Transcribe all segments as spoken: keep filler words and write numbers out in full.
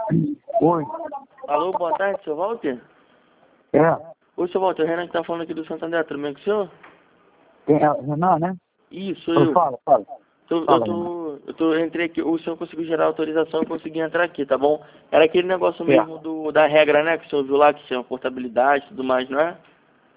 Oi. Alô, boa tarde, seu Walter? É. Oi, seu Walter, o Renan que tá falando aqui do Santander, tudo bem com o senhor? Tem a Renan, né? Isso, Eu eu. falo, fala. Tô, eu Fala, Renan. tô, eu tô, eu entrei aqui, o senhor conseguiu gerar autorização, eu consegui entrar aqui, tá bom? Era aquele negócio É. mesmo do, da regra, né, que o senhor viu lá, que tinha portabilidade e tudo mais, não é?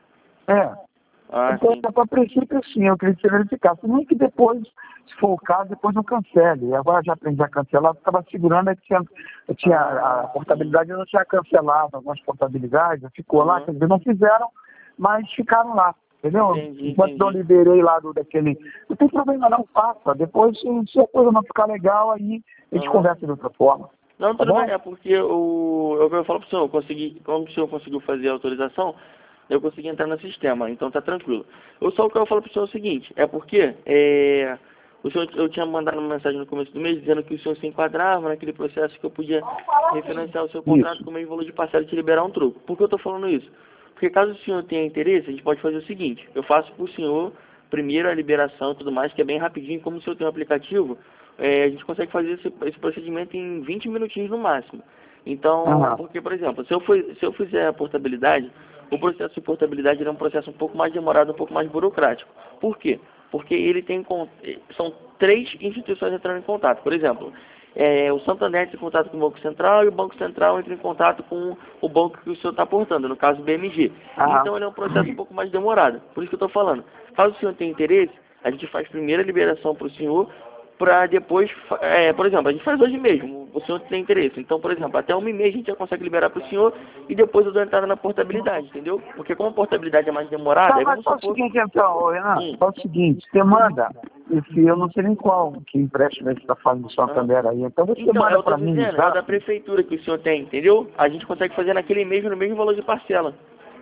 É. Ah, Então, sim. a princípio, sim, eu queria te verificar. Se não que depois, se for o caso, depois não cancele. E agora já aprendi a cancelar, eu estava segurando, é que tinha, eu tinha, Ah, a portabilidade eu não tinha cancelado algumas portabilidades, ficou lá, uhum. quer dizer, não fizeram, mas ficaram lá. Entendeu? Entendi, Enquanto não entendi. liberei lá do, daquele. Não tem problema não, faça. Depois, se, se a coisa não ficar legal, aí a gente Aham. conversa de outra forma. Não, Tá tudo bem, bom? é porque o, eu, eu falo pro senhor, eu consegui, como o senhor conseguiu fazer a autorização, eu consegui entrar no sistema, então tá tranquilo. Eu só o que eu falo pro senhor é o seguinte, é porque é, o senhor, eu tinha mandado uma mensagem no começo do mês dizendo que o senhor se enquadrava naquele processo que eu podia refinanciar o seu contrato Isso. com o mesmo valor de parcela e te liberar um troco. Por que eu tô falando isso? Porque caso o senhor tenha interesse, a gente pode fazer o seguinte, eu faço pro senhor primeiro a liberação e tudo mais, que é bem rapidinho, como o senhor tem um aplicativo, é, a gente consegue fazer esse, esse procedimento em vinte minutinhos no máximo. Então, Aham. porque, por exemplo, se eu, for, se eu fizer a portabilidade, o processo de portabilidade é um processo um pouco mais demorado, um pouco mais burocrático. Por quê? Porque ele tem, são três instituições entrando em contato. Por exemplo, é, o Santander entra em contato com o Banco Central e o Banco Central entra em contato com o banco que o senhor está portando, no caso o B M G. Aham. Então ele é um processo um pouco mais demorado. Por isso que eu estou falando. Caso o senhor tenha interesse, a gente faz primeiro a liberação para o senhor, para depois, é, por exemplo, a gente faz hoje mesmo, o senhor tem interesse. Então, por exemplo, até um e meia a gente já consegue liberar para o senhor e depois eu dou entrada na portabilidade, entendeu? Porque como a portabilidade é mais demorada, Tá, aí mas vamos faz o supor... seguinte então, ô, Renan, Hum, faz o seguinte, você manda, esse, eu não sei nem qual que empréstimo você está falando do aham. Santander aí, então você Então, manda eu tô para mim no dizendo, é o da zap. prefeitura que o senhor tem, entendeu? A gente consegue fazer naquele mesmo, no mesmo valor de parcela,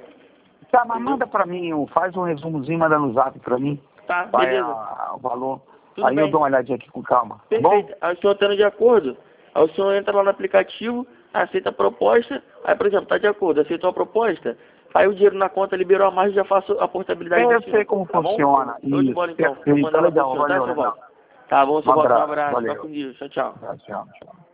Tá, mas entendeu? manda para mim, um- faz um resumozinho, manda no zap para mim, Tá, vai beleza. a- o valor. Tudo Aí eu bem. dou uma olhadinha aqui com calma, tá bom? Perfeito. Aí o senhor estando de acordo, aí o senhor entra lá no aplicativo, aceita a proposta, aí, por exemplo, está de acordo, aceitou a proposta, aí o dinheiro na conta liberou a mais, já faço a portabilidade É, do eu sei senhor, como tá bom? funciona. Show de bola Isso, então. Vou perfeito, tá mandar lá pro legal, senhor, tá, valeu, seu Renan. Walter? Tá bom, Um seu Walter, um abraço, abraço, fica valeu. com Deus, tchau, tchau. Tchau, tchau.